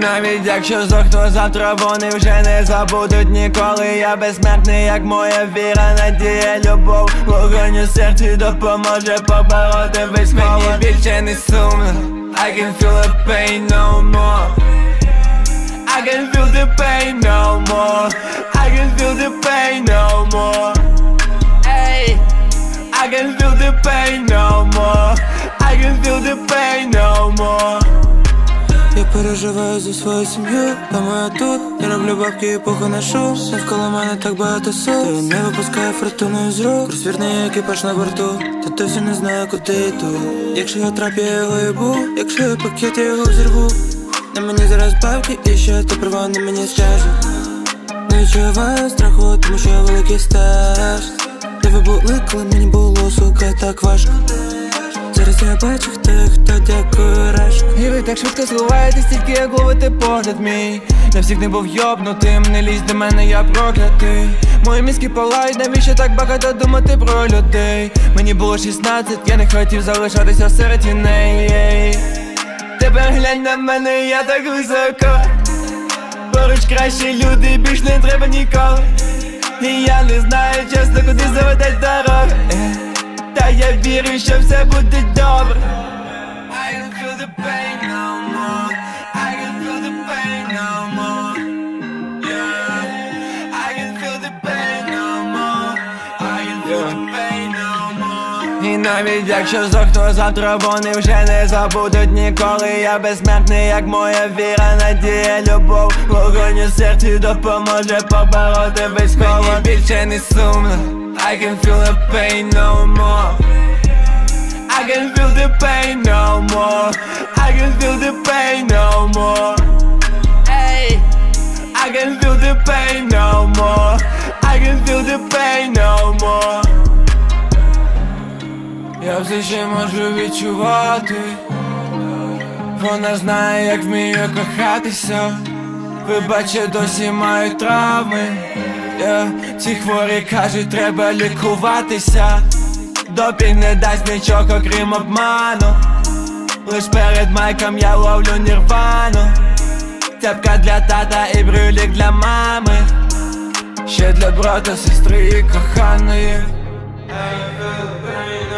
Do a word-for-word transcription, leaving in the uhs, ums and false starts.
навіть якщо здохну завтра, вони вже не забудуть ніколи. Я безсмертний, як моя віра, надія, любов. Вогонь у серці допоможе побороти весь холод. Мені більше не сумно, I can feel the pain no more. I can feel the pain no more. I can feel the pain no more. Hey, I can feel the pain no more. I can feel the pain no more. Я переживаю за свою сім'ю, дома я тут. Я роблю бабки і похуй на шоу. Навколо мене так багато сил. Та я не випускаю фортуну з рук. Розвірний екіпаж на борту, та досі не знаю, куди йду. Якщо я трап, я його їбу. Якщо я пакет, я його взірву. На мені зараз бабки і ще то права на мені скажуть. Не відчуваю страху, тому що я великий стаж. Де ви були, коли мені було, сука, так важко. Зараз я бачу, хто є хто, дякую решку. І ви так швидко сховаєтесь, тільки як ловите погляд мій. Я всіх не був йобнутим, не лізь до мене, я проклятий. Мої мізки палають, навіщо так багато думати про людей? Мені було шістнадцять, я не хотів залишатися серед тіней. Тепер глянь на мене, я так високо. Поруч кращі люди, більш не треба ніколи. І я не знаю чесно, куди заведеть дорога. Та я вірю, що все буде добре. I can feel the pain no more. I can feel the pain no more. Yeah. I can feel the pain no more. I can feel the pain no more. І навіть якщо здохну завтра, вони вже не забудуть ніколи. Я безсмертний, як моя віра, надія, любов. Вогонь у серці допоможе побороти весь холод. Мені більше не сумно, I can feel the pain no more. I can feel the pain no more. I can feel the pain no more. Hey, I can feel the pain no more. I can feel the pain no more. Я все ще можу відчувати. Вона знає, як вмію кохатися. Ви бачите, досі мають травми. Yeah. Ці хворі кажуть, треба лікуватися. Допінг не дасть нічого, крім обману. Лиш перед майком я ловлю нірвану. Цепка для тата і брюлік для мами. Ще для брата, сестри і коханої.